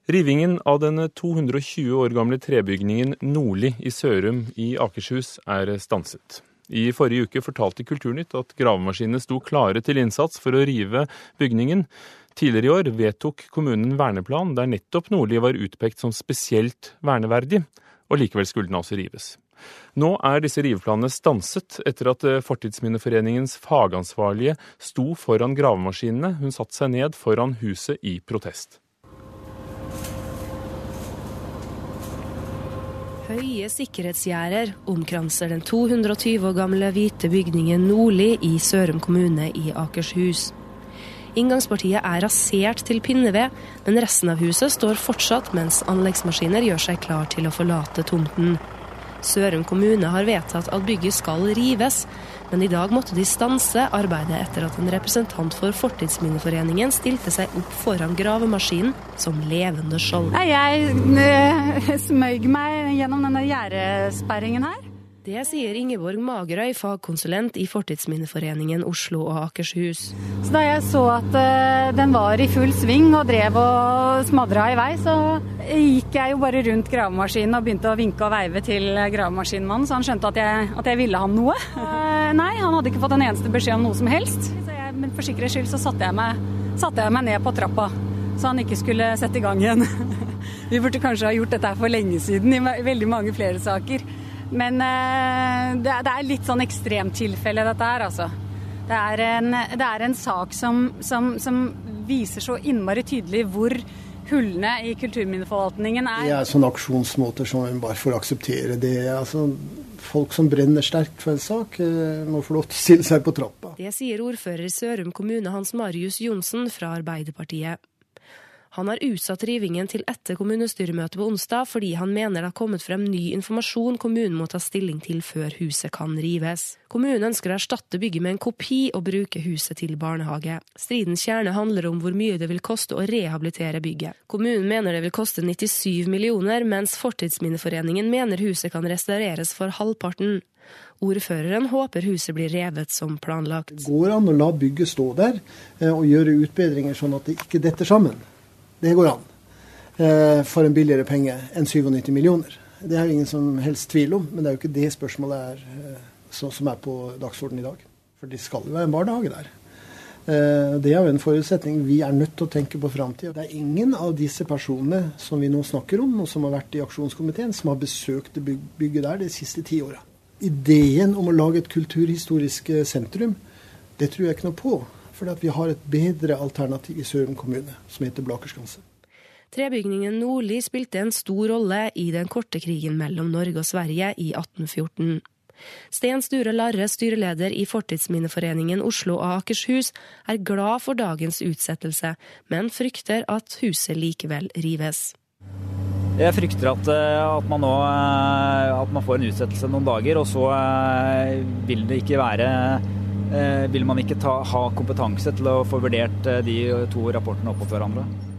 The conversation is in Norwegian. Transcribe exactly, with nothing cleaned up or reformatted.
Rivingen av den to hundre og tjue år gamle trebygningen Nordli i Sørum i Akershus er stanset. I forrige uke fortalte Kulturnytt at gravemaskinene sto klare til innsats for å rive bygningen. Tidligere i år vedtok kommunen verneplan der nettopp Nordli var utpekt som spesielt verneverdig, og likevel skulle den altså rives. Nå er disse riveplanene stanset etter at Fortidsminneforeningens fagansvarlige sto foran gravemaskinene. Hun satte seg ned foran huset i protest. Høye sikkerhetsgjerder omkranser den to hundre og tjue år gamle hvite bygningen Nordli i Sørum kommune i Akershus. Inngangspartiet er rasert til pinneved, men resten av huset står fortsatt mens anleggsmaskiner gjør seg klar til å forlate tomten. Sørum kommune har vedtatt at bygget skal rives, men i dag måtte de stanse arbeidet etter at en representant for Fortidsminneforeningen stilte seg opp foran gravemaskinen som levende skjold. Jeg øh, smøg meg gjennom denne gjerdesperringen her. Det sier Ingeborg Magerøy, fagkonsulent i Fortidsminneforeningen Oslo og Akershus. Så da jeg så at uh, den var i full sving og drev og smadra i vei, så gikk jeg jo bare rundt gravemaskinen og begynte å vinke og veive til gravemaskinmannen, så han skjønte at jeg, at jeg ville han noe. Uh, nei, han hadde ikke fått en eneste beskjed om noe som helst. Så jeg, men for sikkerhets skyld så satte jeg, meg, satte jeg meg ned på trappa, så han ikke skulle sette i gang igjen. Vi burde kanskje ha gjort dette her for lenge siden i veldig mange flere saker. Men uh, det, det er litt sånn ekstremt tilfelle dette her, altså. Det er en, det er en sak som, som, som viser så innmari tydelig hvor hullene i kulturminneforvaltningen er. Det er sånne aksjonsmåter som vi bare får akseptere. Det er altså folk som brenner sterkt for en sak, må få lov til å stille seg på trappa. Det sier ordfører i Sørum kommune Hans Marius Johnsen fra Arbeiderpartiet. Han har utsatt rivingen til etter kommunestyremøtet på onsdag, fordi han mener det har kommet frem ny informasjon kommunen må ta stilling til før huset kan rives. Kommunen ønsker å erstatte bygget med en kopi og bruke huset til barnehage. Stridens kjerne handler om hvor mye det vil koste å rehabilitere bygget. Kommunen mener det vil koste nittisyv millioner, mens Fortidsminneforeningen mener huset kan restaureres for halvparten. Ordføreren håper huset blir revet som planlagt. Det går an å la bygget stå der og gjøre utbedringer sånn at det ikke detter sammen. Det går an, for en billigere penge enn syttisju millioner. Det er jo ingen som helst tvil om, men det er jo ikke det spørsmålet er, som er på dagsordenen i dag. For det skal jo være en barnehage der. Det er jo en forutsetning. Vi er nødt til å tenke på fremtiden. Det er ingen av disse personene som vi nå snakker om, og som har vært i aksjonskomiteen, som har besøkt bygget der de siste ti årene. Ideen om å lage et kulturhistorisk sentrum, det tror jeg ikke noe på. Fordi at vi har et bedre alternativ i Sørum kommune, som heter Blakerskanse. Trebygningen Nordli spilte en stor rolle i den korte krigen mellom Norge og Sverige i atten fjorten. Sten Sture Larre, styreleder i Fortidsminneforeningen Oslo og Akershus, er glad for dagens utsettelse, men frykter at huset likevel rives. Jeg frykter at, at man nå at man får en utsettelse noen dager, og så vil det ikke være vil man ikke ta, ha kompetanse til å få vurdert de to rapportene opp mot hverandre.